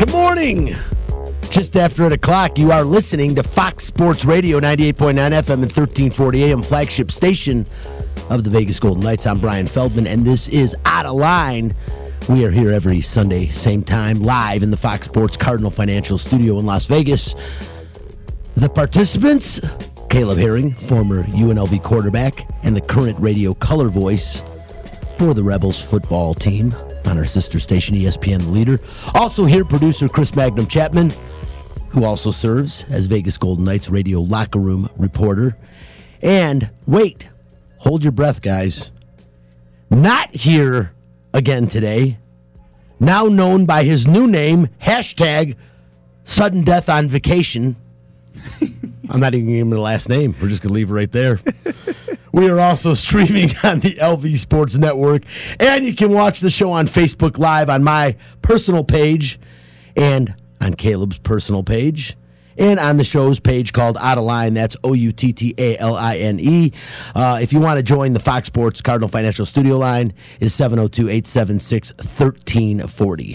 Good morning. Just after 8 o'clock, you are listening to Fox Sports Radio, 98.9 FM and 1340 AM, flagship station of the Vegas Golden Knights. I'm Brian Feldman, and this is Out of Line. We are here every Sunday, same time, live in the Fox Sports Cardinal Financial Studio in Las Vegas. The participants, Caleb Herring, former UNLV quarterback and the current radio color voice for the Rebels football team on our sister station, ESPN The Leader. Also here, producer Chris Magnum Chapman, who also serves as Vegas Golden Knights radio locker room reporter. And wait, hold your breath, guys. Not here again today, now known by his new name, hashtag sudden death on vacation. I'm not even going to give him the last name. We're just going to leave it right there. We are also streaming on the LV Sports Network, and you can watch the show on Facebook Live on my personal page and on Caleb's personal page and on the show's page called Out of Line. That's OUTTALINE. If you want to join the Fox Sports Cardinal Financial Studio line, is 702-876-1340.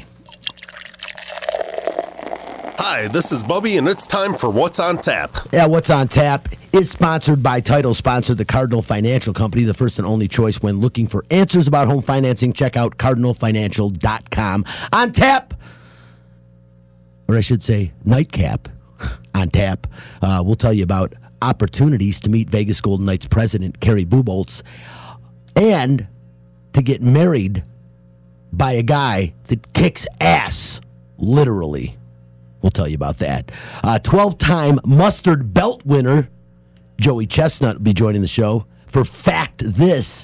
Hi, this is Bubby, and it's time for What's on Tap. Yeah, What's on Tap is sponsored by Title Sponsor, the Cardinal Financial Company, the first and only choice when looking for answers about home financing. Check out cardinalfinancial.com. On tap, or I should say nightcap, on tap, we'll tell you about opportunities to meet Vegas Golden Knights president Kerry Bubolz and to get married by a guy that kicks ass, literally. We'll tell you about that. 12-time mustard belt winner Joey Chestnut will be joining the show for Fact This.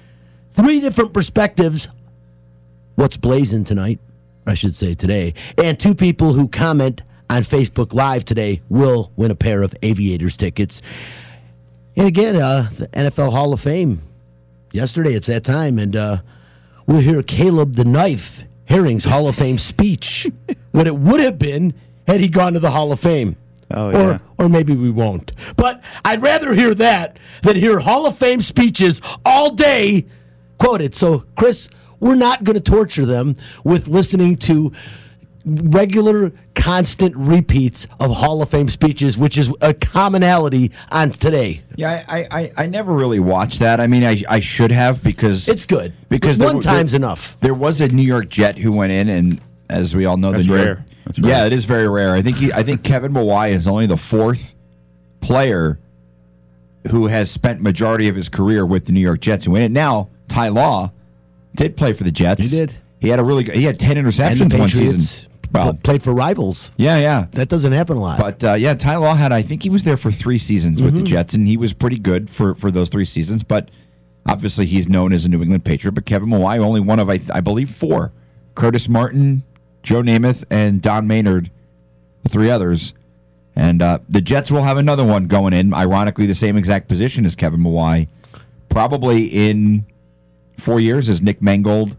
3 different perspectives. What's blazing tonight, I should say today. And 2 people who comment on Facebook Live today will win a pair of Aviators tickets. And again, the NFL Hall of Fame. Yesterday, it's that time, and we'll hear Caleb the Knife Herring's Hall of Fame speech. What it would have been had he gone to the Hall of Fame. Oh, yeah. Or maybe we won't. But I'd rather hear that than hear Hall of Fame speeches all day quoted. So, Chris, we're not going to torture them with listening to regular, constant repeats of Hall of Fame speeches, which is a commonality on today. Yeah, I never really watched that. I mean, I should have because it's good. Because one time's enough. There was a New York Jet who went in, and as we all know, That's the New rare. York, That's rare. yeah, it is very rare. I think Kevin Mawai is only the 4th player who has spent majority of his career with the New York Jets who win it. Now, Ty Law did play for the Jets. He did. He had he had 10 interceptions and the one Patriots season. Well, played for rivals. Yeah. That doesn't happen a lot. But, Ty Law I think he was there for 3 seasons with the Jets, and he was pretty good for those 3 seasons. But obviously he's known as a New England Patriot. But Kevin Mawai, only one of, I believe, 4. Curtis Martin, Joe Namath, and Don Maynard, the 3 others. And the Jets will have another one going in, ironically the same exact position as Kevin Mawai, probably in 4 years as Nick Mangold.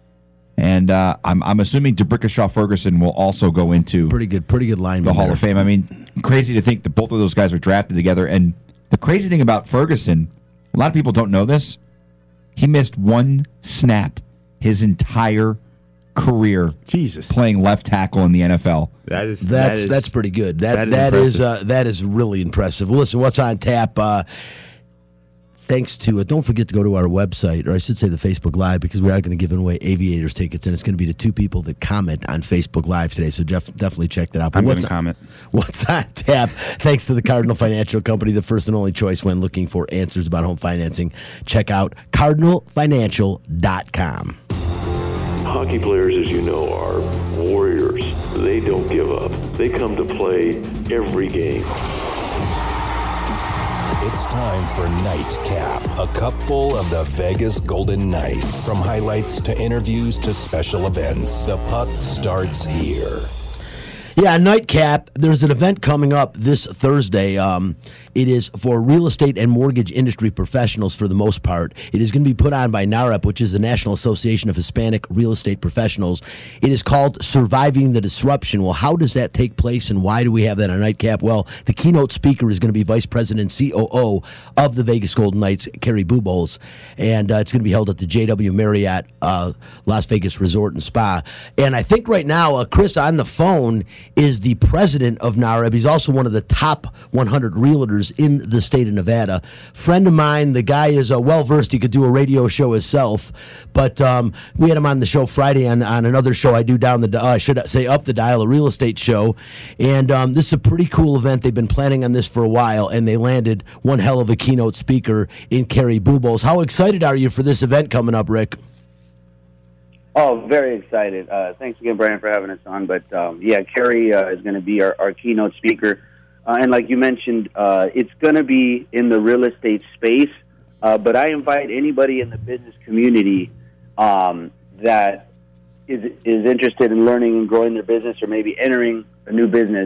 And I'm assuming DeBrickashaw Ferguson will also go into pretty good lineman the Hall there. of Fame. I mean, crazy to think that both of those guys are drafted together. And the crazy thing about Ferguson, a lot of people don't know this, he missed 1 snap his entire career playing left tackle in the NFL. That's pretty good. That is really impressive. Well, listen, what's on tap? Thanks to don't forget to go to our website, or I should say the Facebook Live, because we are going to give away Aviators tickets, and it's going to be the 2 people that comment on Facebook Live today. So definitely check that out. I'm going to comment. What's on tap? Thanks to the Cardinal Financial Company, the first and only choice when looking for answers about home financing. Check out cardinalfinancial.com. Hockey players, as you know, are warriors. They don't give up. They come to play every game. It's time for Nightcap, a cupful of the Vegas Golden Knights. From highlights to interviews to special events, the puck starts here. Yeah, Nightcap, there's an event coming up this Thursday. It is for real estate and mortgage industry professionals for the most part. It is going to be put on by NAREP, which is the National Association of Hispanic Real Estate Professionals. It is called Surviving the Disruption. Well, how does that take place and why do we have that on Nightcap? Well, the keynote speaker is going to be Vice President and COO of the Vegas Golden Knights, Kerry Bubolz, and it's going to be held at the JW Marriott Las Vegas Resort and Spa. And I think right now, Chris on the phone is the president of NAREP. He's also one of the top 100 realtors in the state of Nevada. Friend of mine, the guy is well-versed. He could do a radio show himself, but we had him on the show Friday on another show I do down the, I should say up the dial, a real estate show. And this is a pretty cool event. They've been planning on this for a while, and they landed one hell of a keynote speaker in Kerry Bubolz. How excited are you for this event coming up, Rick? Oh, very excited. Thanks again, Brian, for having us on. But, Kerry is going to be our keynote speaker. And like you mentioned, it's going to be in the real estate space. But I invite anybody in the business community that is interested in learning and growing their business or maybe entering a new business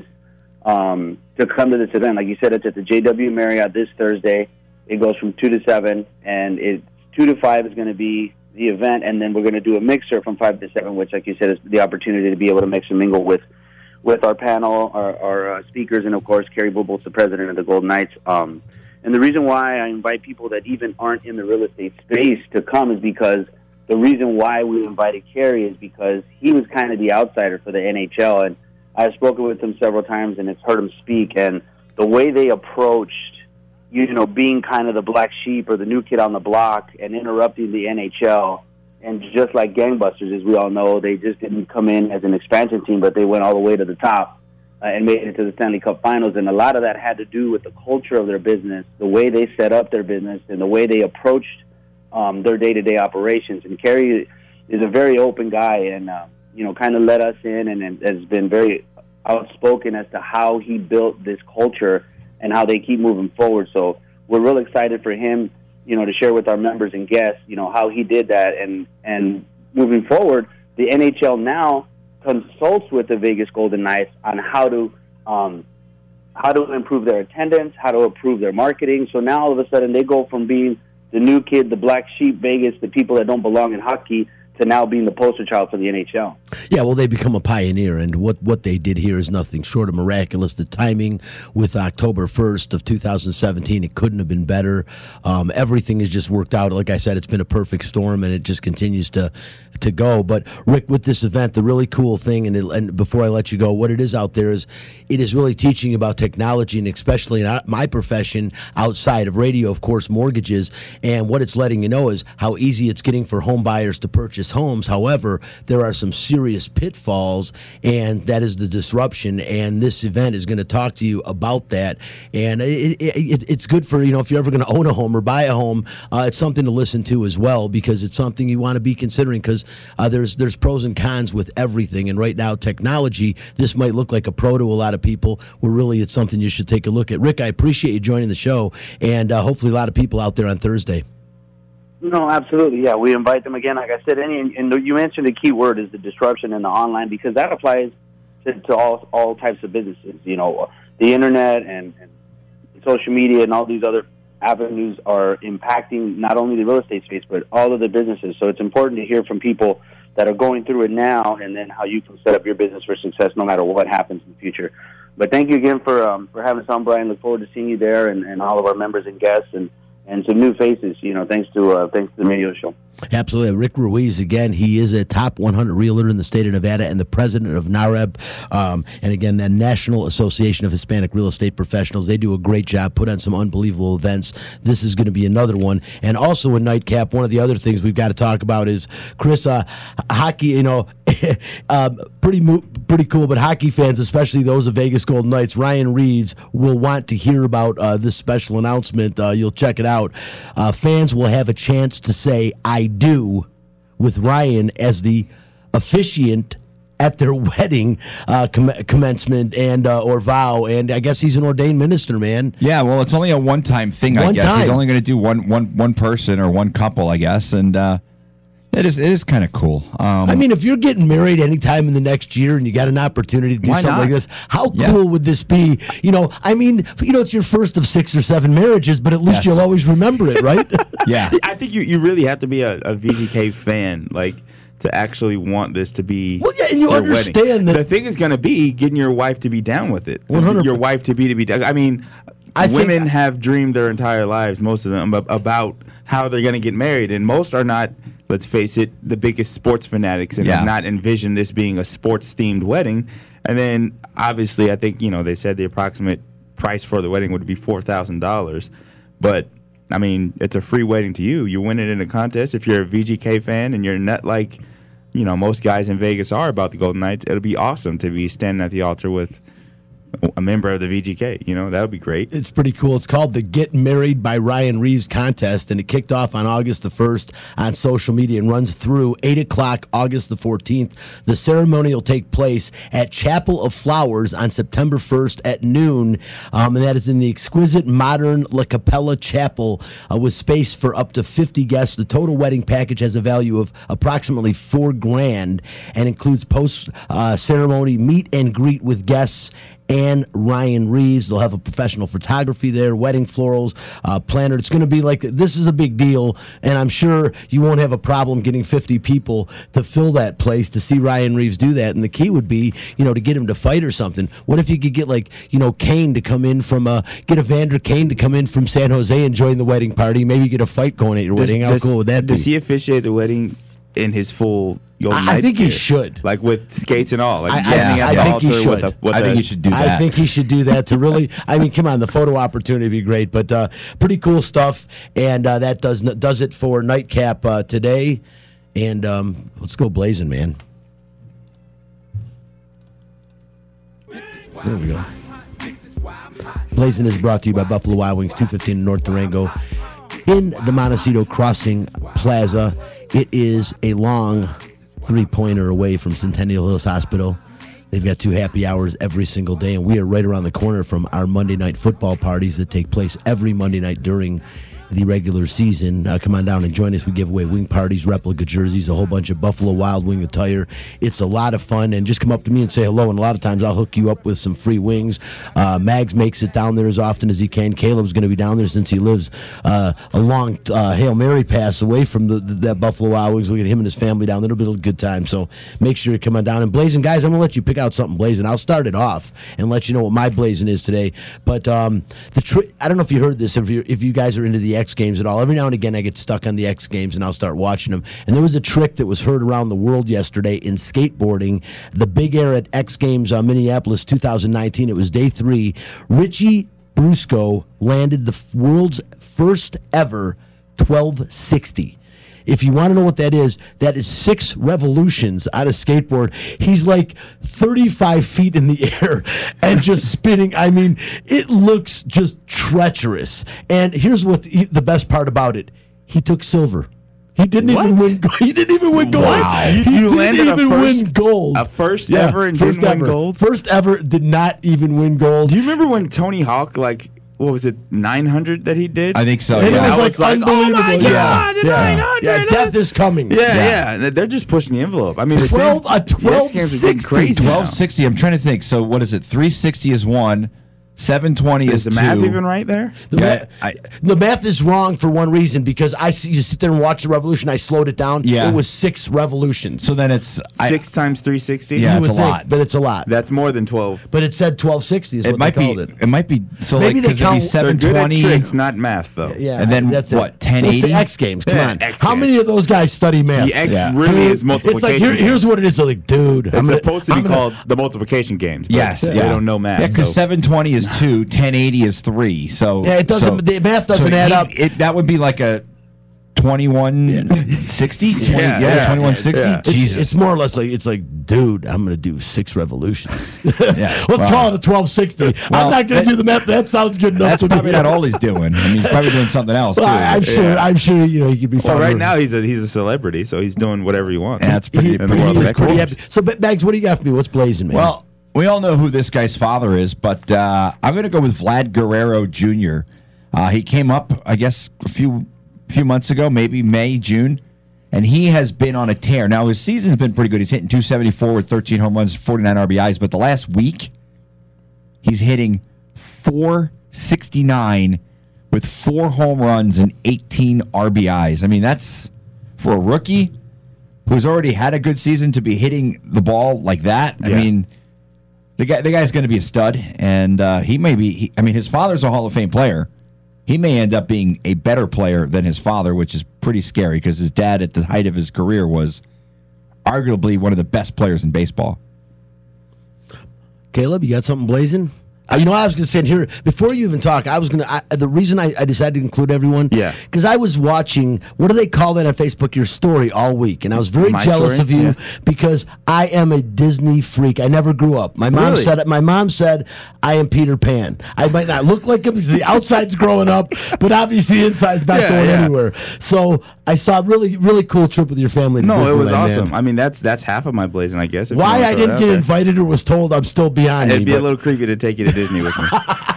to come to this event. Like you said, it's at the JW Marriott this Thursday. It goes from 2 to 7, and it's 2 to 5 is going to be the event, and then we're going to do a mixer from 5 to 7, which, like you said, is the opportunity to be able to mix and mingle with our panel, our speakers, and, of course, Kerry Bubolz, the president of the Golden Knights. And the reason why I invite people that even aren't in the real estate space to come is because the reason why we invited Kerry is because he was kind of the outsider for the NHL, and I've spoken with him several times and it's heard him speak, and the way they approached being kind of the black sheep or the new kid on the block and interrupting the NHL. And just like gangbusters, as we all know, they just didn't come in as an expansion team, but they went all the way to the top and made it to the Stanley Cup Finals. And a lot of that had to do with the culture of their business, the way they set up their business, and the way they approached their day-to-day operations. And Kerry is a very open guy and, kind of let us in and has been very outspoken as to how he built this culture and how they keep moving forward. So we're real excited for him, to share with our members and guests, how he did that. And moving forward, the NHL now consults with the Vegas Golden Knights on how to improve their attendance, how to improve their marketing. So now all of a sudden they go from being the new kid, the black sheep Vegas, the people that don't belong in hockey, to now being the poster child for the NHL. Yeah, well, they become a pioneer, and what they did here is nothing short of miraculous. The timing with October 1st of 2017, it couldn't have been better. Everything has just worked out. Like I said, it's been a perfect storm, and it just continues to go. But, Rick, with this event, the really cool thing, and before I let you go, what it is out there is it is really teaching about technology, and especially in my profession outside of radio, of course, mortgages, and what it's letting you know is how easy it's getting for home buyers to purchase homes. However, there are some serious pitfalls, and that is the disruption, and this event is going to talk to you about that. And it's good for, if you're ever going to own a home or buy a home, it's something to listen to as well, because it's something you want to be considering, because there's pros and cons with everything. And right now, technology, this might look like a pro to a lot of people, where really it's something you should take a look at. Rick, I appreciate you joining the show, and hopefully a lot of people out there on Thursday. No, absolutely. Yeah, we invite them again. Like I said, and you mentioned the key word is the disruption in the online, because that applies to all types of businesses. The internet and social media and all these other avenues are impacting not only the real estate space, but all of the businesses. So it's important to hear from people that are going through it now, and then how you can set up your business for success no matter what happens in the future. But thank you again for having us on, Brian. Look forward to seeing you there and all of our members and guests and some new faces, thanks to the radio show. Absolutely. Rick Ruiz, again, he is a top 100 realtor in the state of Nevada and the president of NAREP. And again, the National Association of Hispanic Real Estate Professionals. They do a great job, put on some unbelievable events. This is going to be another one. And also in Nightcap, one of the other things we've got to talk about is, Chris, hockey, pretty cool, but hockey fans, especially those of Vegas Golden Knights, Ryan Reeves will want to hear about this special announcement. You'll check it out. Fans will have a chance to say, I do, with Ryan as the officiant at their wedding commencement and or vow, and I guess he's an ordained minister, man. Yeah, well, it's only a one-time thing, I guess. He's only going to do one person or one couple, I guess, and It is kind of cool. I mean, if you're getting married anytime in the next year and you got an opportunity to do Why something not? like this, how cool would this be? It's your first of 6 or 7 marriages, but at least Yes. you'll always remember it, right? Yeah. I think you really have to be a VGK fan, like, to actually want this to be. Well, yeah, and you your understand wedding. that- The thing is going to be getting your wife to be down with it. 100%. Your wife to be down. I mean, women have dreamed their entire lives, most of them, about how they're going to get married, and most are not. Let's face it, the biggest sports fanatics, and have not envisioned this being a sports-themed wedding. And then, obviously, I think they said the approximate price for the wedding would be $4,000, but I mean, it's a free wedding to you. You win it in a contest. If you're a VGK fan and you're not like, most guys in Vegas are about the Golden Knights, it'll be awesome to be standing at the altar with a member of the VGK. That would be great. It's pretty cool. It's called the Get Married by Ryan Reeves contest, and it kicked off on August the 1st on social media and runs through 8 o'clock August the 14th. The ceremony will take place at Chapel of Flowers on September 1st at noon, and that is in the exquisite modern La Capella Chapel with space for up to 50 guests. The total wedding package has a value of approximately $4,000 and includes post-ceremony meet and greet with guests and Ryan Reeves. They'll have a professional photography there, wedding florals, planner. It's going to be like, this is a big deal, and I'm sure you won't have a problem getting 50 people to fill that place to see Ryan Reeves do that. And the key would be, to get him to fight or something. What if you could get Kane to come in from get Evander Kane to come in from San Jose and join the wedding party? Maybe get a fight going at your wedding. How cool would that be? Does he officiate the wedding in his full Golden I Knights think he gear? should. Like with skates and all. Like I standing at the think he altar should. I think he should do that. I think he should do that to really. I mean, come on, the photo opportunity would be great. But pretty cool stuff, and that does it for Nightcap today. And let's go blazing, man. There we go. Blazing is brought to you by Buffalo Wild Wings, 215 North Durango, in the Montecito Crossing Plaza. It is a long 3-pointer away from Centennial Hills Hospital. They've got 2 happy hours every single day, and we are right around the corner from our Monday night football parties that take place every Monday night during the regular season. Come on down and join us. We give away wing parties, replica jerseys, a whole bunch of Buffalo Wild Wing attire. It's a lot of fun, and just come up to me and say hello, and a lot of times I'll hook you up with some free wings. Mags makes it down there as often as he can. Caleb's going to be down there since he lives a long Hail Mary pass away from that Buffalo Wild Wings. We'll get him and his family down there. It'll be a good time, so make sure you come on down. And Blazing, guys, I'm going to let you pick out something Blazing. I'll start it off and let you know what my Blazing is today. But I don't know if you heard this, if you guys are into the X Games at all. Every now and again I get stuck on the X Games and I'll start watching them. And there was a trick that was heard around the world yesterday in skateboarding. The Big Air at X Games Minneapolis 2019. It was day 3. Richie Brusco landed the world's first ever 1260. If you want to know what that is 6 revolutions on a skateboard. He's like 35 feet in the air and just spinning. I mean, it looks just treacherous. And here's what the best part about it. He took silver. He didn't even win. He didn't even win gold. Wow. He You didn't landed even win gold. A first ever and didn't win gold? First ever, did not even win gold. Do you remember when Tony Hawk, what was it, 900 that he did? I think so. And Yeah. it was like unbelievable. oh my God, 900. Yeah, death is coming. Yeah. They're just pushing the envelope. I mean, the 1260. crazy. 1260. I'm trying to think. So what is it? 360 is 1. 720 Is is the 2. math even right there? The math is wrong for one reason, because you sit there and watch the revolution. I slowed it down. Yeah. It was 6 revolutions. So then it's 6 times 360? Yeah, You it's would a lot. think, but it's a lot. That's more than 12. But it said 1260 is it what might they be. called it. It might be. So Maybe they because it'd be count- They're good at 720. tricks, not math, though. Yeah, And then that's what, it. 1080? It's the X Games. Come Yeah, on. X How Games. many of those guys study math? The X Yeah. really is It's like, multiplication. here's what it is. They're like, dude. It's supposed to be called the multiplication games. But Yes, they yeah. don't know math. Yeah, because so. 720 is 2, 1080 is 3. So Yeah, it doesn't. The math doesn't add up. That would be like a 2160. Yeah, 2160. yeah. Jesus. It's more or less like, it's like, dude, I'm going to do 6 revolutions. Yeah. Let's Well, call it a 1260. I'm well, not going to do the math. That sounds good enough. That's to probably me. not all he's doing. I mean, he's probably doing something else too. Well, I'm sure. I'm sure. He could be. Well, fun right to- now he's a celebrity, so he's doing whatever he wants. Yeah, that's pretty. He in the world is of pretty X happy. So, Bags, what do you got for me? What's blazing, man? Well, we all know who this guy's father is, but I'm going to go with Vlad Guerrero Jr. He came up, I guess, a few months ago, maybe May, June, And he has been on a tear. Now, his season's been pretty good. He's hitting 274 with 13 home runs, 49 RBIs. But the last week, he's hitting 469 with 4 home runs and 18 RBIs. I mean, that's for a rookie who's already had a good season to be hitting the ball like that. I mean, the guy's going to be a stud. And he may be, his father's a Hall of Fame player. He may end up being a better player than his father, which is pretty scary because his dad at the height of his career was arguably one of the best players in baseball. Caleb, you got something blazing? I was going to say here, before you even talk, the reason I decided to include everyone, because I was watching, what do they call that on Facebook, your story all week, and I was very jealous of you because I am a Disney freak. I never grew up. My mom said I am Peter Pan. I might not look like him because the outside's growing up, but obviously the inside's not going anywhere. So I saw a really, really cool trip with your family. No, it was awesome. Man. I mean, that's half of my blazing, I guess. Why I didn't get invited or was told I'm still behind It'd be a little creepy to take you to Disney with me.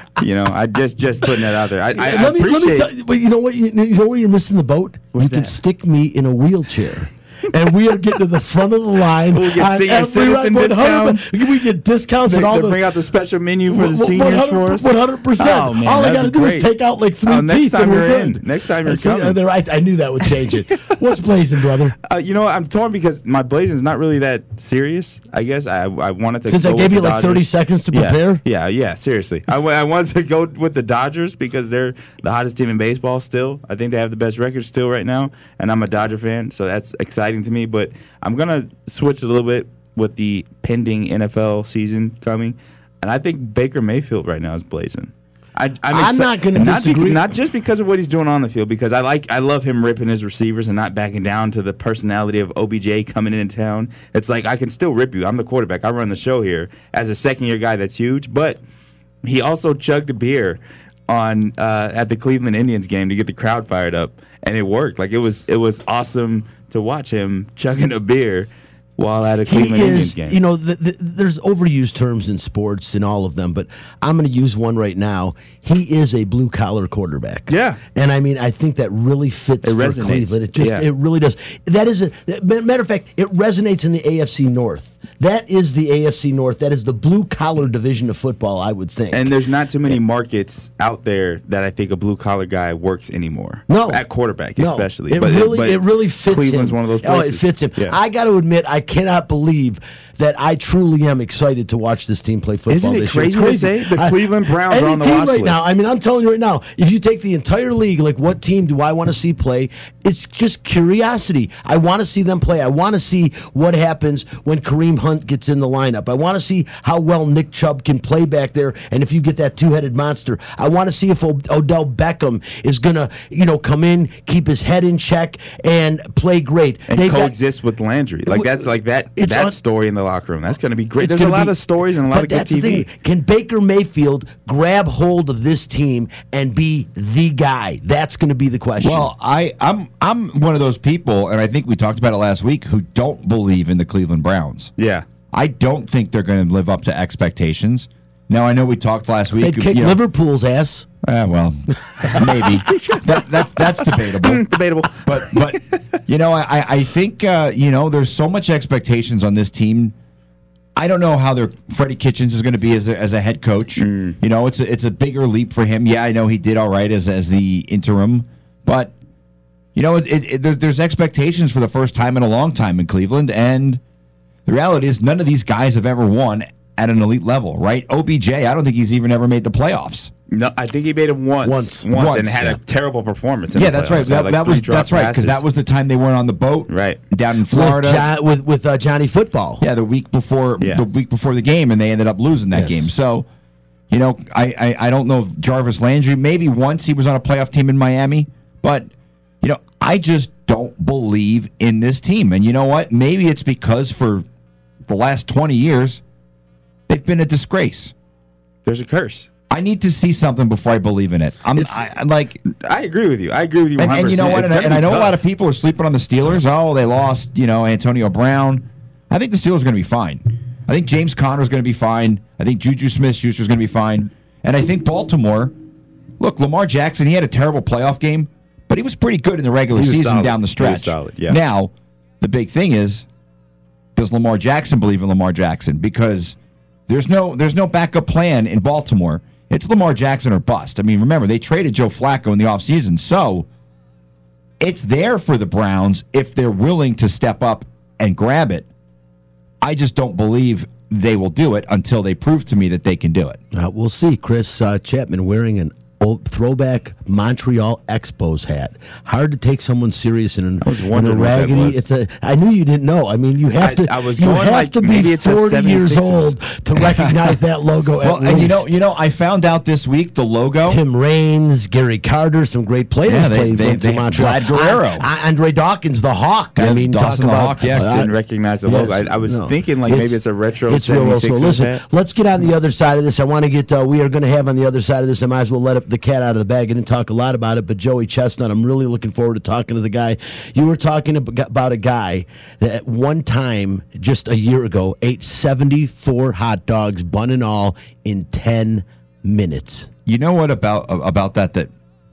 I just putting that out there. I appreciate. But you know what? You know where you're missing the boat? You can stick me in a wheelchair. And we are getting to the front of the line. We'll get senior citizen discounts. We get discounts and all the. Bring out the special menu for the seniors for us. 100%. Oh, man, all I got to do is take out like 3 teeth. Next time you're in. Next time you're coming. I knew that would change it. What's blazing, brother? I'm torn because my blazing is not really that serious. I guess I wanted to. Since I gave you like 30 seconds to prepare. Yeah. Seriously, I wanted to go with the Dodgers because they're the hottest team in baseball still. I think they have the best record still right now, and I'm a Dodger fan, so that's exciting to me. But I'm gonna switch a little bit with the pending NFL season coming, and I think Baker Mayfield right now is blazing. I'm not going to disagree. Not just because of what he's doing on the field, because I love him ripping his receivers and not backing down to the personality of OBJ coming into town. It's like, I can still rip you. I'm the quarterback. I run the show here. As a second-year guy, that's huge. But he also chugged a beer on at the Cleveland Indians game to get the crowd fired up, and it worked. Like, it was awesome to watch him chugging a beer while at a Cleveland Indians game. There's overused terms in sports and all of them, but I'm going to use one right now. He is a blue-collar quarterback. Yeah. And, I think that really fits for Cleveland. It really does. That is matter of fact, it resonates in the AFC North. That is the AFC North. That is the blue-collar division of football, I would think. And there's not too many markets out there that I think a blue-collar guy works anymore. No. At quarterback, especially. It really fits Cleveland's him. One of those places. Oh, it fits him. Yeah. I got to admit, I cannot believe that I truly am excited to watch this team play football. Isn't it crazy to say? The Cleveland Browns are on the watch list. Now, I'm telling you right now, if you take the entire league, like what team do I want to see play? It's just curiosity. I want to see them play. I want to see what happens when Kareem Hunt gets in the lineup. I want to see how well Nick Chubb can play back there, and if you get that two-headed monster. I want to see if Odell Beckham is going to, come in, keep his head in check, and play great. And coexist with Landry. That story in the locker room. That's going to be great. There's a lot of stories and a lot of good TV. Can Baker Mayfield grab hold of this team and be the guy? That's going to be the question. Well, I'm one of those people, and I think we talked about it last week, who don't believe in the Cleveland Browns. Yeah. I don't think they're going to live up to expectations. Now, I know we talked last week. They'd kick Liverpool's ass. Well, maybe. That's debatable. Debatable. But I think, there's so much expectations on this team. I don't know how Freddie Kitchens is going to be as a head coach. It's a bigger leap for him. Yeah, I know he did all right as the interim. But, there's expectations for the first time in a long time in Cleveland. And the reality is none of these guys have ever won at an elite level, right? OBJ, I don't think he's even ever made the playoffs. No, I think he made him once and had a terrible performance. That's right. That's right, because that was the time they went on the boat, right, down in Florida with Johnny Football. Yeah, the week before the game, and they ended up losing that game. So, I don't know if Jarvis Landry, maybe once he was on a playoff team in Miami, but I just don't believe in this team. And you know what? Maybe it's because for the last 20 years they've been a disgrace. There's a curse. I need to see something before I believe in it. I agree with you. I agree with you 100%. And you know what? And I know a lot of people are sleeping on the Steelers. Oh, they lost, Antonio Brown. I think the Steelers are going to be fine. I think James Conner is going to be fine. I think Juju Smith-Schuster is going to be fine. And I think Baltimore, look, Lamar Jackson, he had a terrible playoff game, but he was pretty good in the regular season solid. down the stretch. He was solid, yeah. Now, the big thing is, does Lamar Jackson believe in Lamar Jackson? Because there's no backup plan in Baltimore. It's Lamar Jackson or bust. I mean, remember, they traded Joe Flacco in the offseason, so it's there for the Browns if they're willing to step up and grab it. I just don't believe they will do it until they prove to me that they can do it. We'll see. Chris Chapman wearing an old throwback Montreal Expos hat. Hard to take someone serious in I was a wondering what that raggedy. was. I knew you didn't know. I mean, you have to. I was you going have like, to maybe be it's a 40 years 76ers. old to recognize that logo. Well, at and least. you know, I found out this week the logo. Tim Raines, Gary Carter, some great players Yeah, they played for Montreal. Vlad Guerrero. Andre Dawkins, the Hawk. Yeah, I mean, Dawson talk the about. Hawk, yes. I didn't recognize the logo. I was thinking like maybe it's a retro. It's real old 76ers school. Listen, hat. let's get on the other side of this. I want to get. We are going to have on the other side of this. I might as well let the cat out of the bag. I didn't talk a lot about it, but Joey Chestnut. I'm really looking forward to talking to the guy. You were talking about a guy that at one time, just a year ago, ate 74 hot dogs, bun and all, in 10 minutes. You know what about that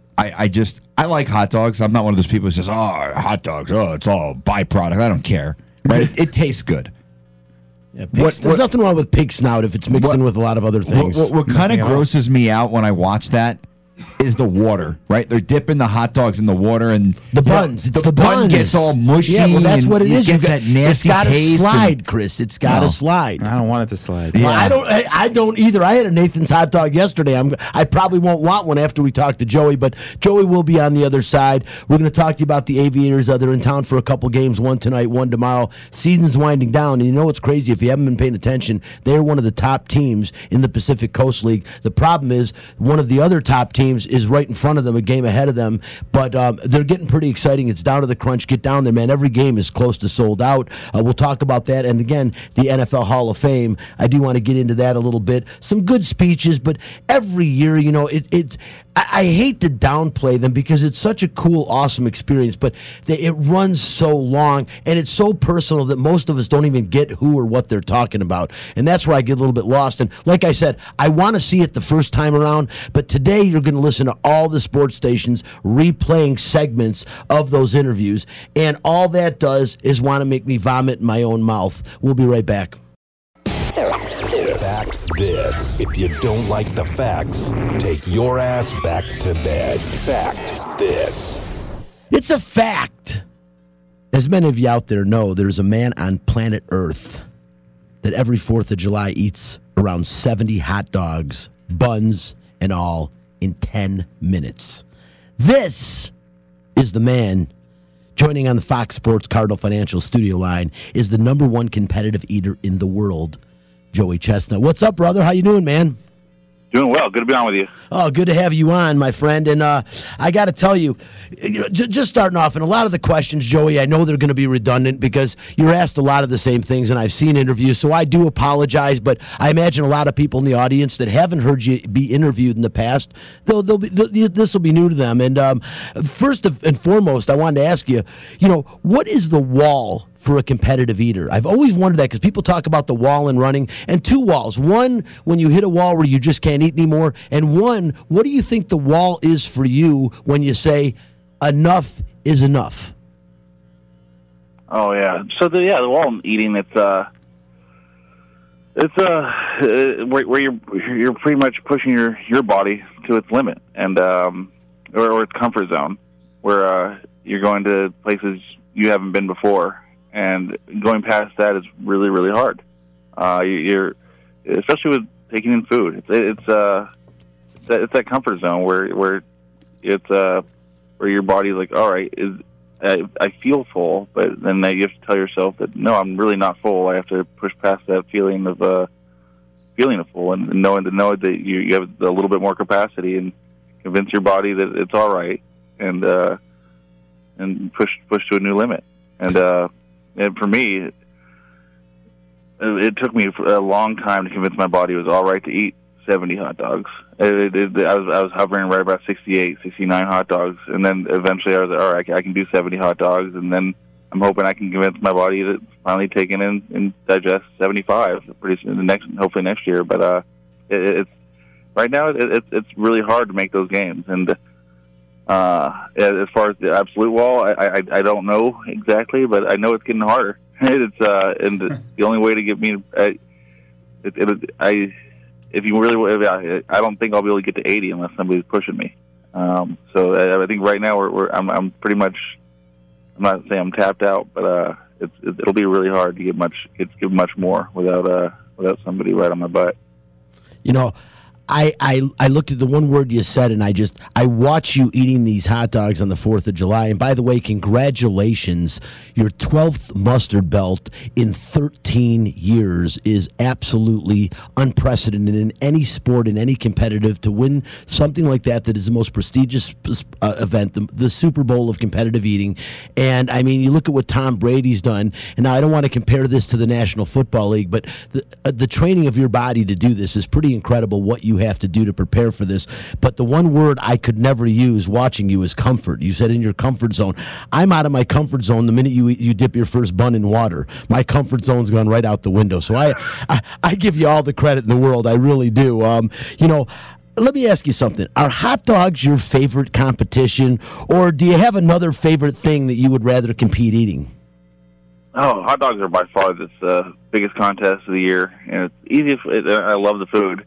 I like hot dogs. I'm not one of those people who says, "Oh, hot dogs, it's all byproduct." I don't care. Right? It tastes good. Yeah, there's nothing wrong with pig snout if it's mixed in with a lot of other things. What kind of grosses me out when I watch that is the water, right? They're dipping the hot dogs in the water and the buns. The bun gets all mushy. Yeah, well, that's and what it is. It gets that nasty it's got taste. to slide, Chris. It's got to slide. I don't want it to slide. Well, I don't either. I had a Nathan's hot dog yesterday. I probably won't want one after we talk to Joey, but Joey will be on the other side. We're going to talk to you about the Aviators. They're in town for a couple games, one tonight, one tomorrow. Season's winding down, and you know what's crazy? If you haven't been paying attention, they're one of the top teams in the Pacific Coast League. The problem is one of the other top teams is right in front of them, a game ahead of them, but they're getting pretty exciting. It's down to the crunch. Get down there, man. Every game is close to sold out. We'll talk about that, and again, the NFL Hall of Fame. I do want to get into that a little bit. Some good speeches, but every year, you know, it's I hate to downplay them because it's such a cool, awesome experience, but it runs so long, and it's so personal that most of us don't even get who or what they're talking about, and that's where I get a little bit lost. And like I said, I want to see it the first time around, but today you're going to listen to all the sports stations replaying segments of those interviews, and all that does is want to make me vomit in my own mouth. We'll be right back. Fact this. If you don't like the facts, take your ass back to bed. Fact this. It's a fact. As many of you out there know, there's a man on planet Earth that every 4th of July eats around 70 hot dogs, buns, and all in 10 minutes. This is the man. Joining on the Fox Sports Cardinal Financial studio line is the number one competitive eater in the world, Joey Chestnut. What's up, brother? How you doing, man? Doing well. Good to be on with you. Oh, good to have you on, my friend. And I got to tell you, just starting off, and a lot of the questions, Joey, I know they're going to be redundant because you're asked a lot of the same things, and I've seen interviews, so I do apologize. But I imagine a lot of people in the audience that haven't heard you be interviewed in the past, this will be new to them. And first and foremost, I wanted to ask you, what is the wall for a competitive eater? I've always wondered that because people talk about the wall in running, and two walls. One, when you hit a wall where you just can't eat anymore, and one, what do you think the wall is for you when you say enough is enough? Oh yeah. So the wall in eating, it's where you're pretty much pushing your body to its limit and or its comfort zone, where you're going to places you haven't been before. And going past that is really, really hard. You're especially with taking in food. It's that comfort zone where it's where your body's like, all right, I feel full, but then you have to tell yourself that no, I'm really not full. I have to push past that feeling of full and know that you have a little bit more capacity and convince your body that it's all right and push to a new limit. And for me, it took me a long time to convince my body it was all right to eat 70 hot dogs. I was hovering right about 68, 69 hot dogs, and then eventually I was like, all right, I can do 70 hot dogs, and then I'm hoping I can convince my body to finally take in and digest 75 pretty soon, hopefully next year. But it's right now it's really hard to make those gains, and As far as the absolute wall, I don't know exactly, but I know it's getting harder. It's and the only way to get me, if you really, I don't think I'll be able to get to 80 unless somebody's pushing me. So I think right now I'm pretty much. I'm not saying I'm tapped out, but it'll be really hard to get much more without somebody right on my butt. You know, I looked at the one word you said, and I watch you eating these hot dogs on the 4th of July. And by the way, congratulations. Your 12th mustard belt in 13 years is absolutely unprecedented in any sport, in any competitive. To win something like that is the most prestigious event, the Super Bowl of competitive eating. And, I mean, you look at what Tom Brady's done. And now I don't want to compare this to the National Football League, but the training of your body to do this is pretty incredible, what you have to do to prepare for this. But the one word I could never use watching you is comfort. You said in your comfort zone. I'm out of my comfort zone the minute you dip your first bun in water. My comfort zone's gone right out the window. So I give you all the credit in the world. I really do. You know, let me ask you something. Are hot dogs your favorite competition, or do you have another favorite thing that you would rather compete eating? Oh, hot dogs are by far the biggest contest of the year, and it's easy. I love the food.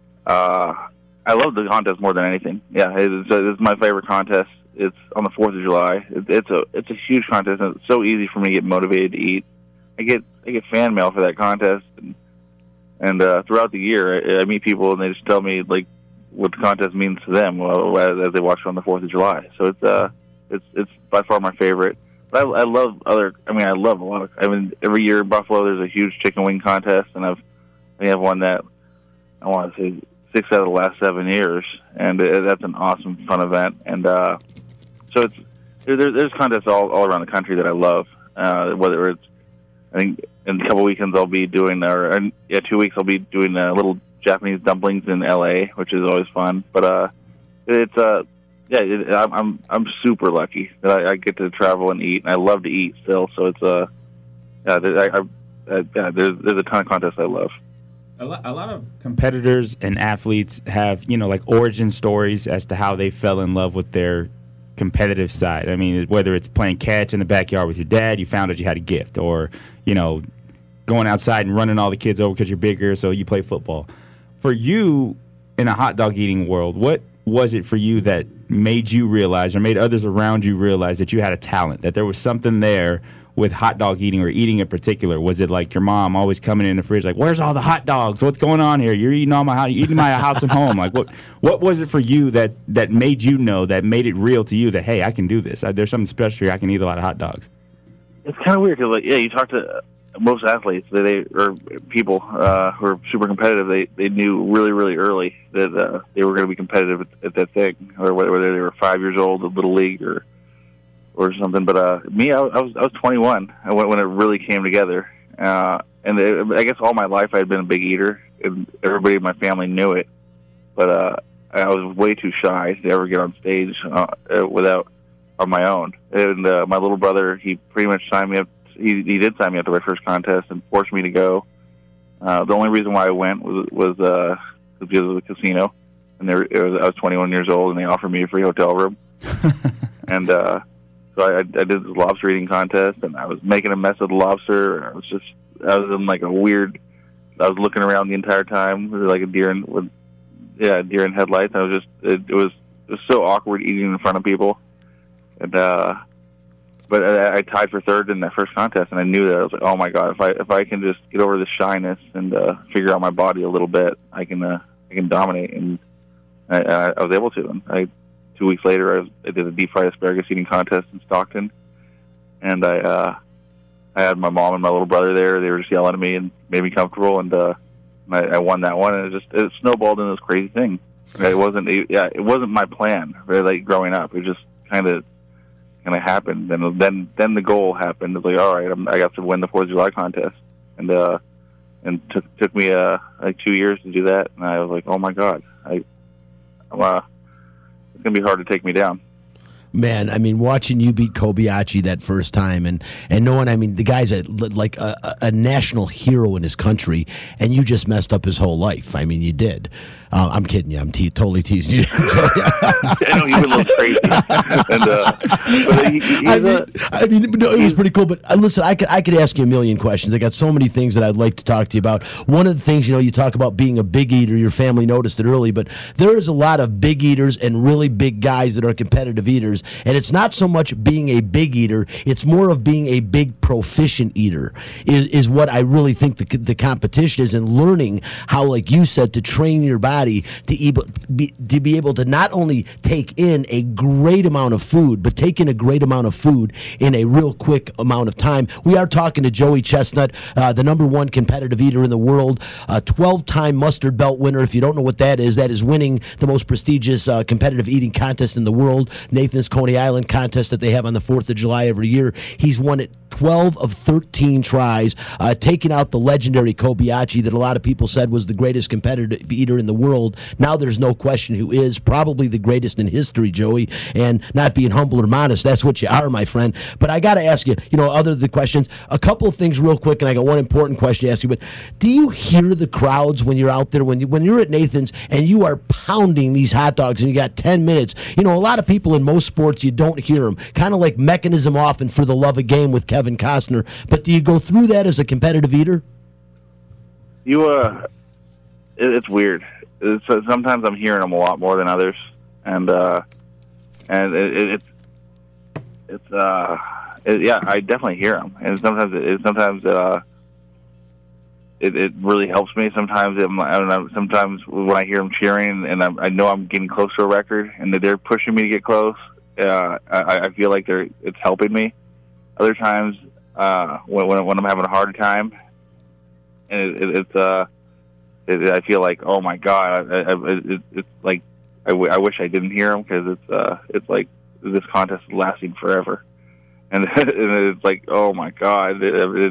I love the contest more than anything. Yeah, it's my favorite contest. It's on the 4th of July. It's a huge contest, and it's so easy for me to get motivated to eat. I get fan mail for that contest, and throughout the year, I meet people and they just tell me like what the contest means to them as they watch it on the 4th of July. So it's by far my favorite. But I love I love a lot of. I mean, every year in Buffalo, there's a huge chicken wing contest, and I have one that I want to say 6 out of the last 7 years, and that's an awesome, fun event. And so there's contests all around the country that I love. Whether it's, I think in a couple weekends I'll be doing, 2 weeks I'll be doing little Japanese dumplings in LA, which is always fun. But I'm super lucky that I get to travel and eat, and I love to eat still. So it's there's a ton of contests I love. A lot of competitors and athletes have, like origin stories as to how they fell in love with their competitive side. I mean, whether it's playing catch in the backyard with your dad, you found out you had a gift, or, going outside and running all the kids over because you're bigger, so you play football. For you, in a hot dog eating world, what was it for you that made you realize, or made others around you realize, that you had a talent, that there was something there with hot dog eating, or eating in particular? Was it like your mom always coming in the fridge like, where's all the hot dogs? What's going on here? You're eating eating my house and home. Like, what was it for you that made you know, that made it real to you that, hey, I can do this. There's something special here. I can eat a lot of hot dogs. It's kind of weird because, you talk to most athletes, or people who are super competitive, they knew really, really early that they were going to be competitive at that thing, or whether they were 5 years old, a little league, or something. But me, I was 21 when it really came together. And I guess all my life I had been a big eater, and everybody in my family knew it. But I was way too shy to ever get on stage on my own. And my little brother, he pretty much signed me up. He did sign me up to my first contest and forced me to go. The only reason why I went was because of the casino. And I was 21 years old, and they offered me a free hotel room. And so I did this lobster eating contest, and I was making a mess of the lobster. I was in like a weird. I was looking around the entire time, like a deer in headlights. It was so awkward eating in front of people, and but I tied for third in that first contest, and I knew that. I was like, oh my god, if I can just get over the shyness and figure out my body a little bit, I can dominate, and I was able to. And 2 weeks later, I did a deep fried asparagus eating contest in Stockton, and I had my mom and my little brother there. They were just yelling at me and made me comfortable, and I won that one, and it snowballed into this crazy thing. It wasn't my plan, right, like growing up. It just kind of happened, and then the goal happened. It was like, all right, I got to win the 4th of July contest, and took me like 2 years to do that, and I was like, oh my god, it's going to be hard to take me down. Man, I mean, watching you beat Kobayashi that first time, and knowing, I mean, the guy's like a national hero in his country, and you just messed up his whole life. I mean, you did. I'm kidding you. I'm totally teasing you. I know he was a little crazy. No, it was pretty cool. But listen, I could ask you a million questions. I got so many things that I'd like to talk to you about. One of the things, you talk about being a big eater. Your family noticed it early, but there is a lot of big eaters and really big guys that are competitive eaters. And it's not so much being a big eater; it's more of being a big proficient eater. Is what I really think the competition is, and learning how, like you said, to train your body to be able to not only take in a great amount of food, but take in a great amount of food in a real quick amount of time. We are talking to Joey Chestnut, the number one competitive eater in the world, 12-time mustard belt winner. If you don't know what that is winning the most prestigious competitive eating contest in the world, Nathan's Coney Island contest that they have on the 4th of July every year. He's won it 12 of 13 tries, taking out the legendary Kobayashi that a lot of people said was the greatest competitive eater in the world. Now there's no question who is probably the greatest in history, Joey, and not being humble or modest, that's what you are, my friend. But I got to ask you, other than the questions, a couple of things real quick, and I got one important question to ask you, but do you hear the crowds when you're out there, when you're at Nathan's and you are pounding these hot dogs and you got 10 minutes? A lot of people in most sports, you don't hear them, kind of like Mechanism Off and For the Love of Game with Kevin Costner. But do you go through that as a competitive eater? It's weird. Sometimes I'm hearing them a lot more than others, and I definitely hear them, and sometimes it really helps me. Sometimes sometimes when I hear them cheering, and I know I'm getting close to a record, and that they're pushing me to get close, I feel like it's helping me. Other times, when I'm having a hard time, and I feel like, oh my God, it's like I wish I didn't hear them, because it's like this contest is lasting forever, and it's like, oh my God,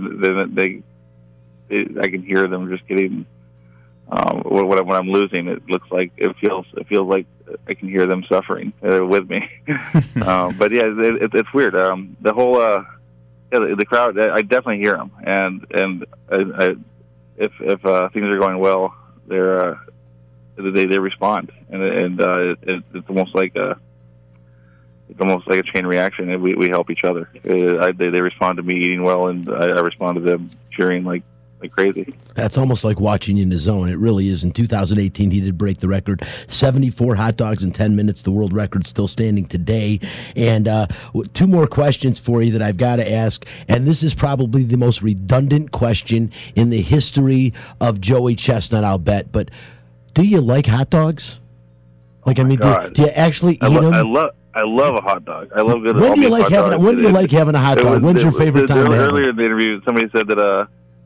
I can hear them just getting when I'm losing. It feels like I can hear them suffering with me. But yeah, it's weird. The whole the crowd, I definitely hear them, and if things are going well, they respond, and it's almost like a chain reaction, and we help each other. They respond to me eating well, and I respond to them cheering like crazy. That's almost like watching in the zone. It really is. In 2018, he did break the record. 74 hot dogs in 10 minutes. The world record still standing today. And two more questions for you that I've got to ask. And this is probably the most redundant question in the history of Joey Chestnut, I'll bet. But do you like hot dogs? Do you actually eat them? I love a hot dog. I love good. When do you like having a hot dog? When's your favorite time to have it? Earlier in the interview, somebody said that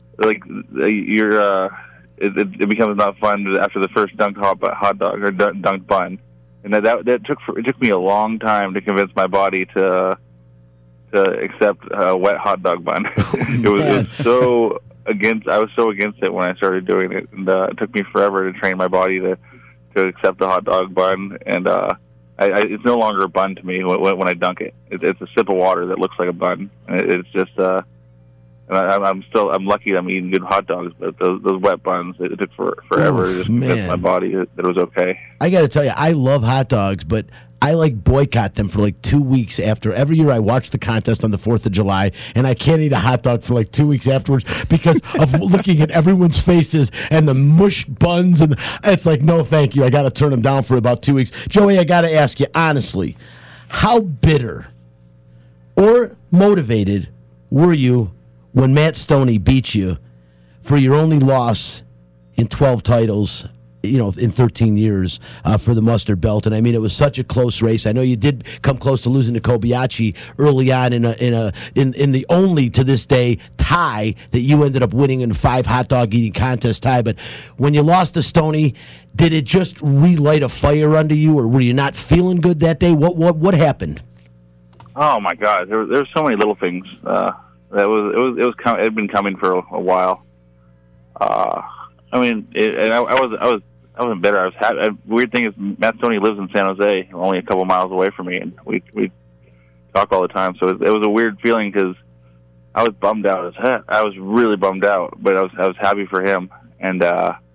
it becomes not fun after the first dunked hot dog or dunked bun, and it took me a long time to convince my body to accept a wet hot dog bun. I was so against it when I started doing it, and it took me forever to train my body to accept the hot dog bun, and it's no longer a bun to me when I dunk it. It's a sip of water that looks like a bun. It's just. And I'm lucky I'm eating good hot dogs, but those wet buns, it took forever to just convince my body that it was okay. I got to tell you, I love hot dogs, but I boycott them for 2 weeks after. Every year I watch the contest on the 4th of July, and I can't eat a hot dog for 2 weeks afterwards because of looking at everyone's faces and the mush buns, and it's like, no, thank you. I got to turn them down for about 2 weeks. Joey, I got to ask you, honestly, how bitter or motivated were you when Matt Stoney beat you for your only loss in 12 titles, in 13 years for the mustard belt? And I mean, it was such a close race. I know you did come close to losing to Kobayashi early on in the only to this day tie that you ended up winning in a 5 hot dog eating contest tie. But when you lost to Stoney, did it just relight a fire under you, or were you not feeling good that day? What happened? Oh my God, there were so many little things. It had been coming for a while. I wasn't bitter. I was happy. Weird thing is, Matt Stoney lives in San Jose, only a couple miles away from me, and we talk all the time. So it was a weird feeling because I was bummed out. I was really bummed out, but I was happy for him, and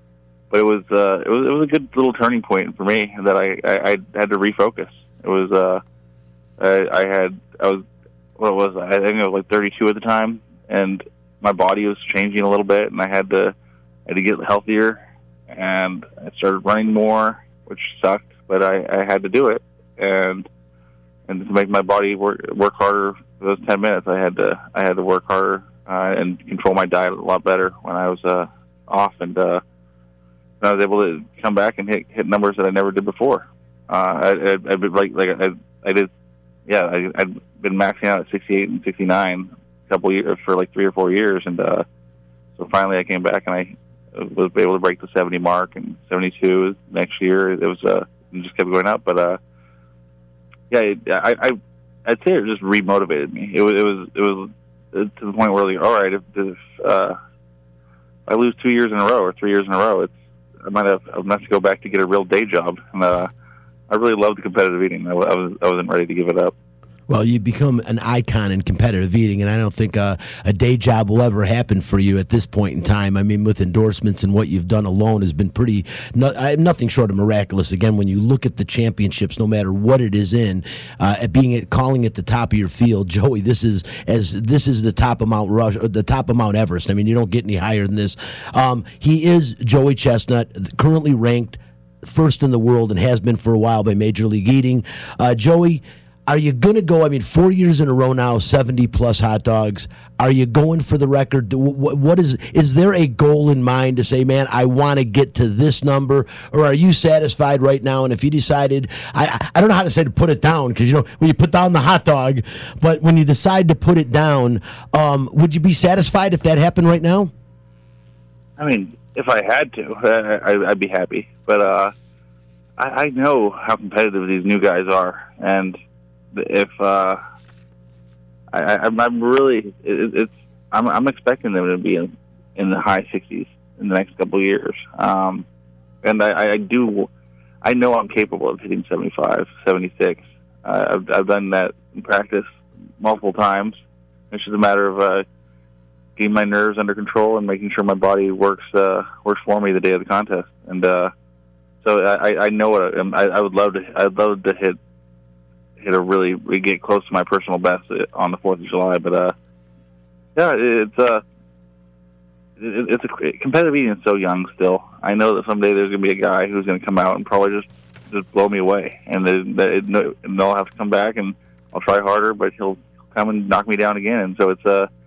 but it was a good little turning point for me that I had to refocus. It was I think I was like 32 at the time, and my body was changing a little bit, and I had to get healthier, and I started running more, which sucked, but I had to do it, and to make my body work harder for those 10 minutes, I had to work harder and control my diet a lot better when I was off, and I was able to come back and hit numbers that I never did before. I'd been I'd been maxing out at 68 and 69 a couple years for like 3 or 4 years, and so finally I came back and I was able to break the 70 mark, and 72 next year. It was it just kept going up, but I'd say it just remotivated me. It was to the point where, like, all right, if I lose 2 years in a row or 3 years in a row, I might have to go back to get a real day job. And I really loved competitive eating. I wasn't ready to give it up. Well, you become an icon in competitive eating, and I don't think a day job will ever happen for you at this point in time. I mean, with endorsements and what you've done alone has been nothing short of miraculous. Again, when you look at the championships, no matter what it is in, calling it the top of your field, Joey, this is the top of Mount Everest. I mean, you don't get any higher than this. He is Joey Chestnut, currently ranked first in the world and has been for a while by Major League Eating. Joey, are you going to go, 4 years in a row now, 70-plus hot dogs? Are you going for the record? What is there a goal in mind to say, man, I want to get to this number? Or are you satisfied right now? And if you decided, I don't know how to say to put it down, because, when you put down the hot dog, but when you decide to put it down, would you be satisfied if that happened right now? I mean, if I had to, I'd be happy. But I know how competitive these new guys are, and if I'm really, I'm expecting them to be in the high 60s in the next couple of years, and I know I'm capable of hitting 75, 76. I've done that in practice multiple times. It's just a matter of getting my nerves under control and making sure my body works for me the day of the contest. And so I know what I'd love to hit get close to my personal best on the 4th of July. But it's competitive eating is so young still. I know that someday there's going to be a guy who's going to come out and probably just blow me away, and they'll have to come back, and I'll try harder, but he'll come and knock me down again. And so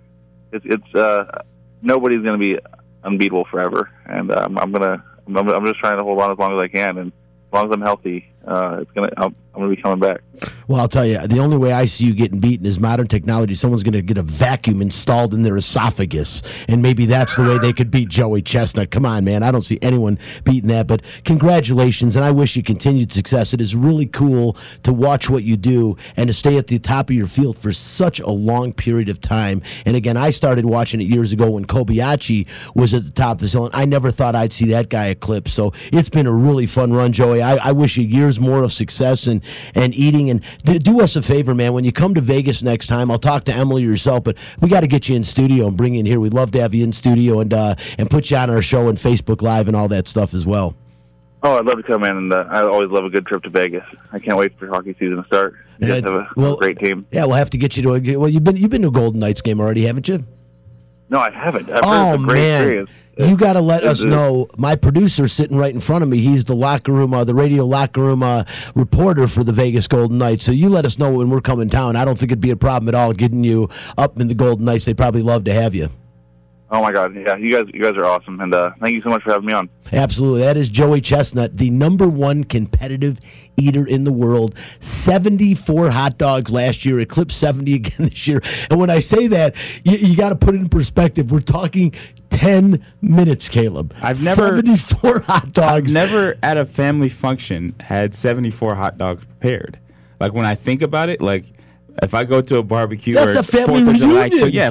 it's nobody's going to be unbeatable forever, and I'm just trying to hold on as long as I can, and as long as I'm healthy, I'm going to be coming back. Well, I'll tell you, the only way I see you getting beaten is modern technology. Someone's going to get a vacuum installed in their esophagus, and maybe that's the way they could beat Joey Chestnut. Come on, man. I don't see anyone beating that, but congratulations, and I wish you continued success. It is really cool to watch what you do and to stay at the top of your field for such a long period of time. And again, I started watching it years ago when Kobayashi was at the top of his own. I never thought I'd see that guy eclipse, so it's been a really fun run, Joey. I wish you years more of success and eating. And do us a favor, man. When you come to Vegas next time, I'll talk to Emily or yourself, but we got to get you in studio and bring you in here. We'd love to have you in studio and put you on our show and Facebook Live and all that stuff as well. Oh, I'd love to come in, and I always love a good trip to Vegas. I can't wait for hockey season to start. You guys have a great team. Yeah, we'll have to get you to you've been to a Golden Knights game already, haven't you? No, I haven't. I've heard it's a great experience. You got to let us know. My producer's sitting right in front of me. He's the radio locker room reporter for the Vegas Golden Knights. So you let us know when we're coming down. I don't think it'd be a problem at all getting you up in the Golden Knights. They'd probably love to have you. Oh my God! Yeah, you guys are awesome, and thank you so much for having me on. Absolutely, that is Joey Chestnut, the #1 competitive eater in the world. 74 hot dogs last year, eclipsed 70 again this year. And when I say that, you got to put it in perspective. We're talking 10 minutes, Caleb. 74 hot dogs. I've never at a family function had 74 hot dogs prepared. Like when I think about it, like. If I go to a barbecue or a family 4th of July,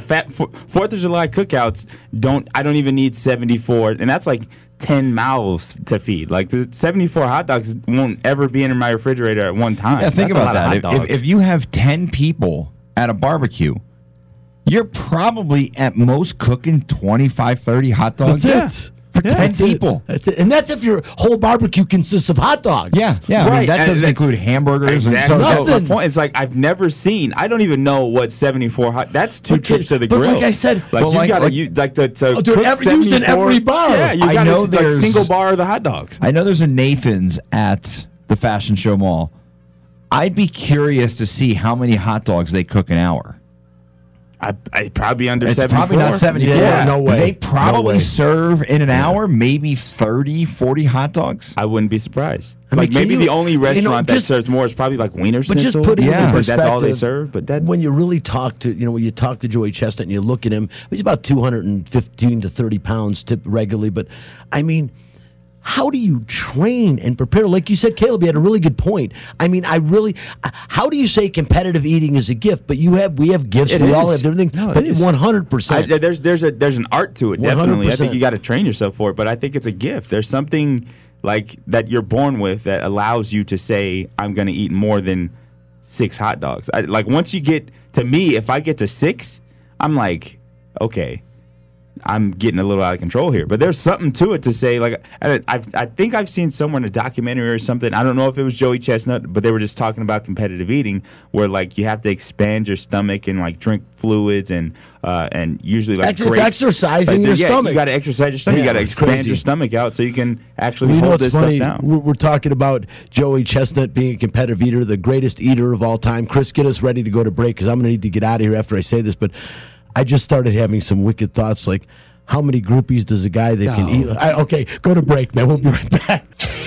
4th of July cookouts, I don't even need 74, and that's like 10 mouths to feed. Like the 74 hot dogs won't ever be in my refrigerator at one time. Yeah, think about that. If you have 10 people at a barbecue, you're probably at most cooking 25, 30 hot dogs. That's it. For 10 people. That's it. And that's if your whole barbecue consists of hot dogs. Yeah. I mean, that doesn't include hamburgers. Exactly. And So my point is, like, I've never seen. I don't even know what 74 that's two trips to the but grill. like I said, like you gotta used in every bar. Yeah, you I know gotta there's single bar of the hot dogs. I know there's a Nathan's at the Fashion Show Mall. I'd be curious to see how many hot dogs they cook an hour. I probably under It's 74. probably not 74. Yeah, no way. They probably No way. serve in an hour maybe 30, 40 hot dogs. I wouldn't be surprised. I mean, Like maybe can you- the only restaurant that just- serves more is probably like Wiener But just Schnitzel. put it Yeah. in But that's all they perspective, serve. But that when you really talk to, when you talk to Joey Chestnut and you look at him, he's about 215 to 30 pounds tipped regularly. But I mean, how do you train and prepare? Like you said, Caleb, you had a really good point. I mean, how do you say competitive eating is a gift? But we have gifts. It We all is. have everything. No, but it is. 100%. there's an art to it. Definitely, I 100%. think you got to train yourself for it. But I think it's a gift. There's something like that you're born with that allows you to say, I'm going to eat more than 6 hot dogs. Like once you get to me, if I get to 6, I'm like, okay, I'm getting a little out of control here. But there's something to it to say, like, I think I've seen somewhere in a documentary or something. I don't know if it was Joey Chestnut, but they were just talking about competitive eating, where like you have to expand your stomach and like drink fluids and usually like It's exercising Like, your yeah, stomach. You got to exercise your stomach. Yeah, you got to it's expand crazy. your stomach out so you can actually You know hold what's this funny? stuff down. We're talking about Joey Chestnut being a competitive eater, the greatest eater of all time. Chris, get us ready to go to break because I'm going to need to get out of here after I say this. But I just started having some wicked thoughts like, how many groupies does a guy that can eat? Okay, go to break, man. We'll be right back.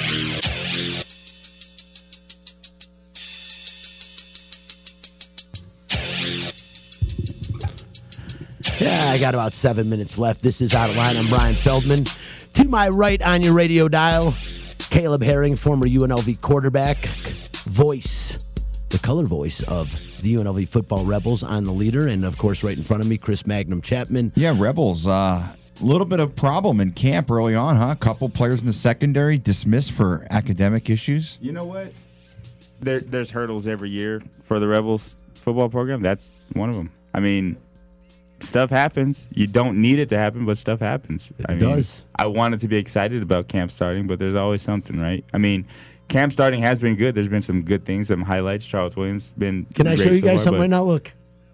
Yeah, I got about 7 minutes left. This is Out of Line. I'm Brian Feldman. To my right on your radio dial, Caleb Herring, former UNLV quarterback, voice, the color voice of the UNLV football Rebels on the leader. And, of course, right in front of me, Chris Magnum Chapman. Yeah, Rebels. A little bit of problem in camp early on, huh? A couple players in the secondary dismissed for academic issues. You know what? There's hurdles every year for the Rebels football program. That's one of them. I mean, stuff happens. You don't need it to happen, but stuff happens. It does. I wanted to be excited about camp starting, but there's always something, right? I mean, camp starting has been good. There's been some good things, some highlights. Charles Williams been Can I great show you so guys far, something but right now? Look.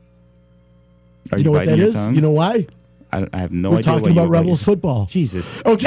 are You know what biting that your is? tongue? You know why? I have no We're idea. talking what you about were biting. Rebels football. Jesus. Okay,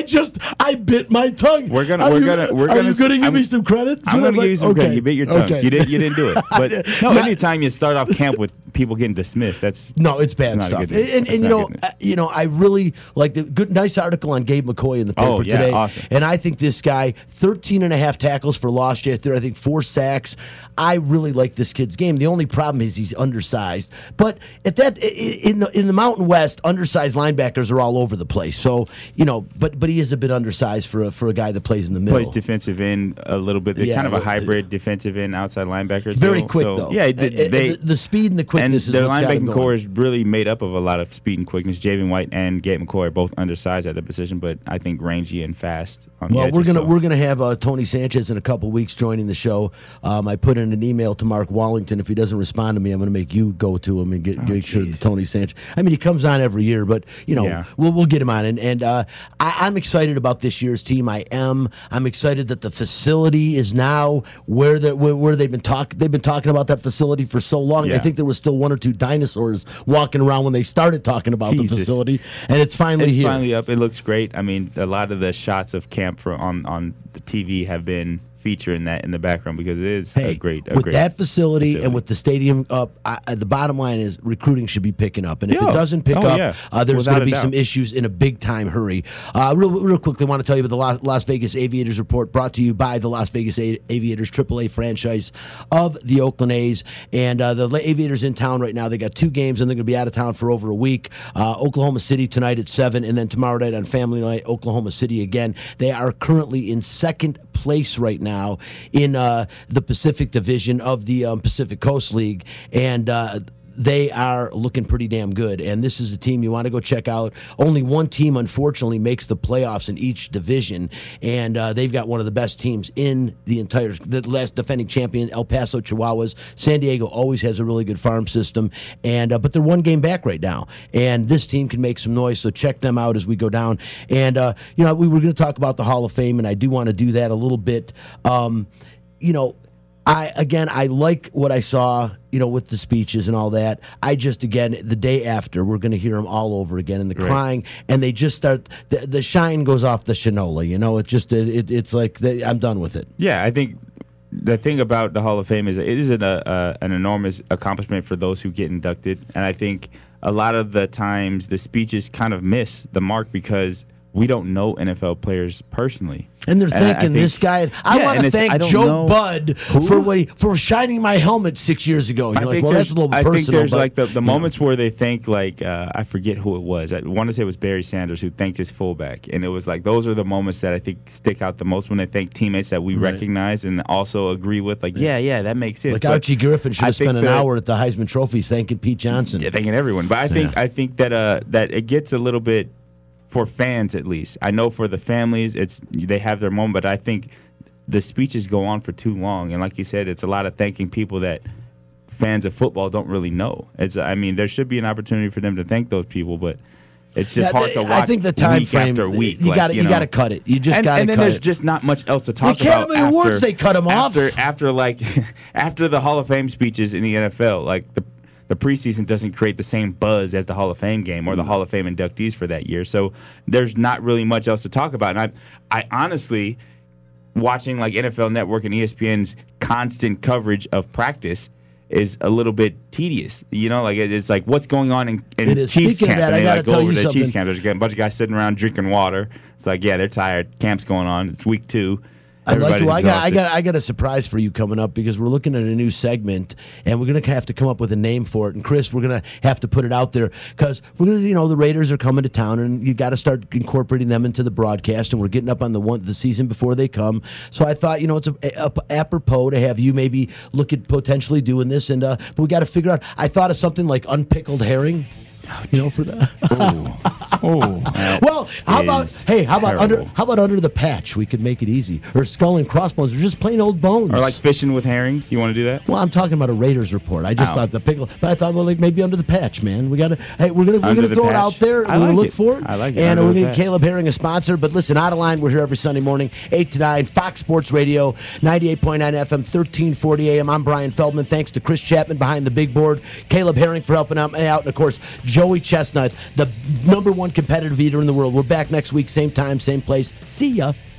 I bit my tongue. We're gonna Are you give give me some credit? I'm for going that? to give you some credit. You bit your tongue. Okay. You didn't do it. But no, Not- anytime you start off camp with people getting dismissed, that's No, it's bad not a stuff. good news. And That's you not know, good news. I really like the nice article on Gabe McCoy in the paper Oh, yeah, today. awesome. And I think this guy, 13 and a half tackles for loss yesterday, I think 4 sacks. I really like this kid's game. The only problem is he's undersized. But at that in the Mountain West, undersized linebackers are all over the place. So, but he is a bit undersized for a guy that plays in the middle. Plays defensive end a little bit. They're Yeah, kind of a well, hybrid defensive end outside linebacker. Very deal. quick, So, though. Yeah, they the speed and the quickness and is their what's got him linebacking going. core is really made up of a lot of speed and quickness. Javen White and Gabe McCoy are both undersized at the position, but I think rangy and fast on the Well, edges. we're gonna have Tony Sanchez in a couple weeks joining the show. I put in an email to Mark Wallington. If he doesn't respond to me, I'm going to make you go to him and make sure that Tony Sanchez. I mean, he comes on every year, but Yeah. we'll get him on. And I'm excited about this year's team. I'm excited that the facility is now where they've been talking. They've been talking about that facility for so long. Yeah. I think there was still 1 or 2 dinosaurs walking around when they started talking about the Jesus. facility, and it's finally It's here. finally up. It looks great. I mean, a lot of the shots of camp on the TV have been featuring that in the background because it is a great that facility and with the stadium up. The bottom line is recruiting should be picking up, and if it doesn't pick up, there's Without going to a be doubt. some issues in a big time hurry. Real quickly, I want to tell you about the Las Vegas Aviators report, brought to you by the Las Vegas Aviators, AAA franchise of the Oakland A's, and the Aviators in town right now. They got 2 games, and they're going to be out of town for over a week. Oklahoma City tonight at 7, and then tomorrow night on Family Night, Oklahoma City again. They are currently in second place right now in the Pacific Division of the Pacific Coast League, and they are looking pretty damn good. And this is a team you want to go check out. Only one team, unfortunately, makes the playoffs in each division, and they've got one of the best teams in the last defending champion, El Paso Chihuahuas. San Diego always has a really good farm system, and but they're one game back right now. And this team can make some noise, so check them out as we go down. And we were going to talk about the Hall of Fame, and I do want to do that a little bit. I like what I saw, with the speeches and all that. I just, again, the day after, we're going to hear them all over again, and the crying, and they just start, the shine goes off the Shinola, it's like, I'm done with it. Yeah, I think the thing about the Hall of Fame is it is an enormous accomplishment for those who get inducted, and I think a lot of the times the speeches kind of miss the mark because we don't know NFL players personally. And they're thanking this guy. I want to thank Joe Budd for shining my helmet 6 years ago. You're like, well, that's a little personal. I think there's like the moments where they thank, like, I forget who it was. I want to say it was Barry Sanders who thanked his fullback. And it was like, those are the moments that I think stick out the most when they thank teammates that we recognize and also agree with. Like, yeah, that makes sense. Like Archie Griffin should have spent an hour at the Heisman Trophies thanking Pete Johnson. Yeah, thanking everyone. But I think that it gets a little bit, for fans at least. I know for the families, they have their moment, but I think the speeches go on for too long. And like you said, it's a lot of thanking people that fans of football don't really know. There should be an opportunity for them to thank those people, but it's just hard to watch. I think the time week frame, after week. You got to cut it. You just got to cut it. And then there's just not much else to talk about. The Academy Awards, they cut them off. After the Hall of Fame speeches in the NFL, like the preseason doesn't create the same buzz as the Hall of Fame game or the Hall of Fame inductees for that year. So there's not really much else to talk about. And I honestly, watching like NFL Network and ESPN's constant coverage of practice is a little bit tedious. It's like what's going on in Chiefs camp. And they go over to the Chiefs camp. There's a bunch of guys sitting around drinking water. It's like, yeah, they're tired. Camp's going on. It's week 2. I got a surprise for you coming up because we're looking at a new segment and we're going to have to come up with a name for it. And Chris, we're going to have to put it out there because we're going to, the Raiders are coming to town and you got to start incorporating them into the broadcast. And we're getting up on the season before they come. So I thought, it's apropos to have you maybe look at potentially doing this. And but we got to figure out. I thought of something like unpickled herring. For that. Well, how about under the patch? We could make it easy. Or skull and crossbones, or just plain old bones. Or like fishing with herring. You want to do that? Well, I'm talking about a Raiders report. I just thought the pickle, but I thought, well, like maybe under the patch, man. We're gonna throw it out there. We're gonna look for it. I like it. And we're gonna get Caleb Herring a sponsor. But listen, Out of Line, we're here every Sunday morning, 8 to 9, Fox Sports Radio, 98.9 FM, 1340 AM. I'm Brian Feldman. Thanks to Chris Chapman behind the big board, Caleb Herring for helping out, and of course Joey Chestnut, the #1 competitive eater in the world. We're back next week, same time, same place. See ya.